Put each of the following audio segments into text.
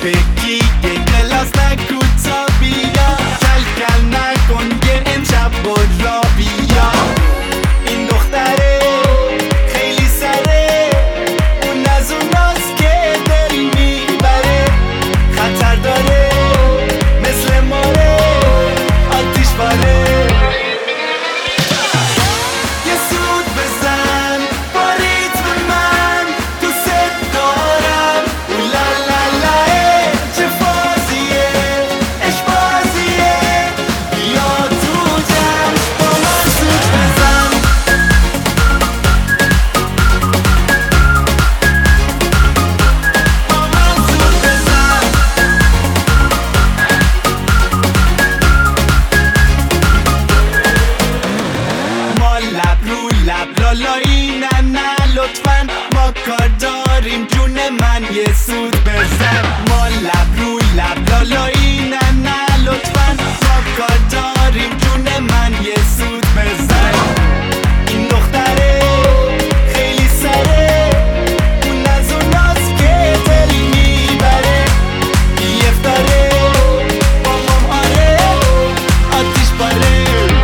بگی یه کلاس نگو تا بیا، کل کل نکن یه امشب برا بیا. این دختره خیلی سره، اون از اوناست که دل میبره، خطر داره مثل ماره آتیش باره. یه سود بزن با ریتم من، دوست دارم اولالالا، چه فازیه عشق بازیه، بیا تو جمع با من سود بزن. با من سود بزن. ما لب رو لب لالایی نه نه لطفا، ما کار داریم جون من یه سود بزن. ما لب رو لب لالایی نه نه لطفا، ما کار داریم جون من یه سود بزن. این دختره خیلی سره، اون از اوناست که دل میبره، بیفتاره با مام آره آتیش باره.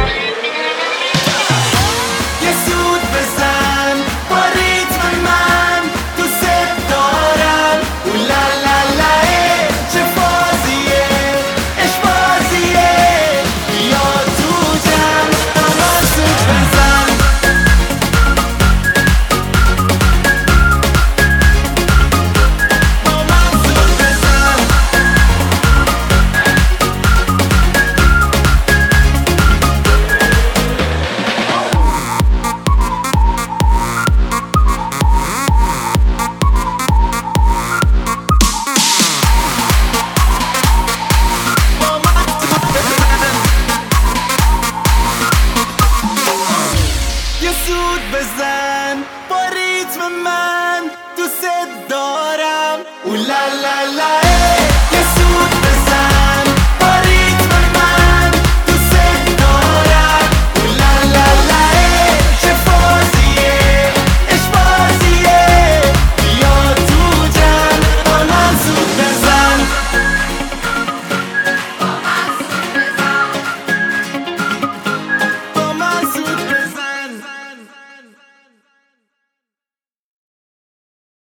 یه سود بزن با ریتم من، دوست دارم اولالالا، چه فازیه عشق بازیه، بیا تو جمع با من سود بزن. با من سود بزن. با من سود بزن. یه سود بزن با ریتم من، دوست دارم اولالالا،